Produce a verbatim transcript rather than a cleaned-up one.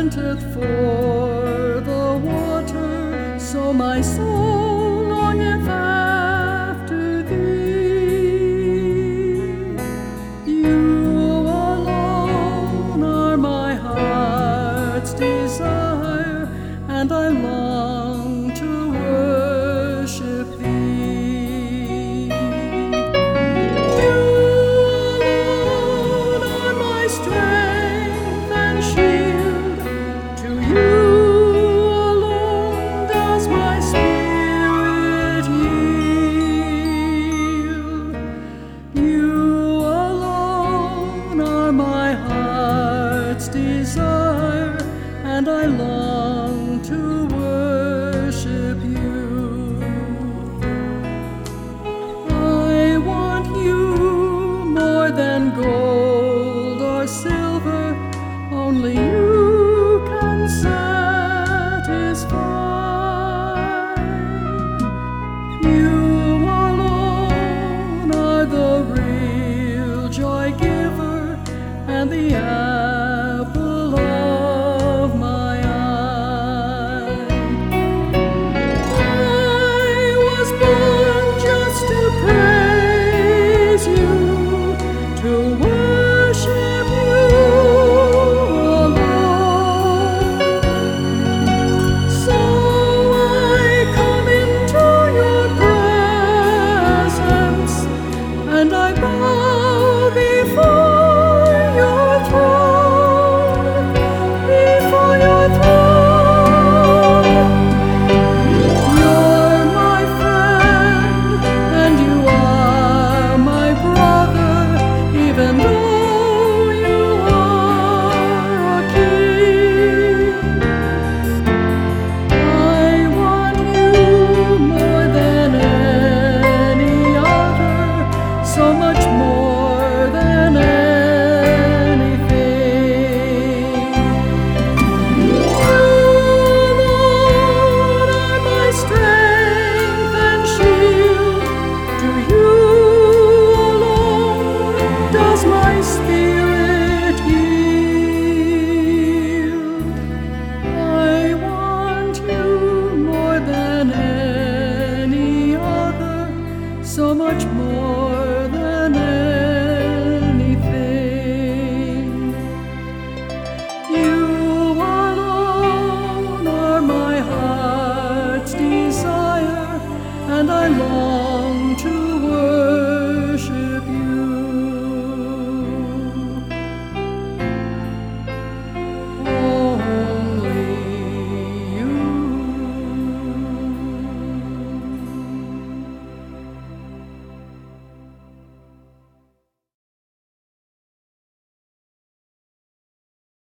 panteth for the water, so my soul longeth after thee. You alone are my heart's desire, and I long to worship thee. You alone are my strength and shield. To you alone does my spirit yield. You alone are my heart's desire, and I long to worship you. I want you more than gold or silver, only you can satisfy. You alone are the real joy giver and the apple of my eye. I was born just to praise you, to worship you alone. So I come into your presence, and I bow before your throne, before your throne. You're my friend, and you are my brother, even though you are a king. I want you more than any other, so much more than anything. You alone are my strength and shield. To you alone does my spirit yield. I want you more than any other, so much more than anything. You alone are my heart's desire, and I long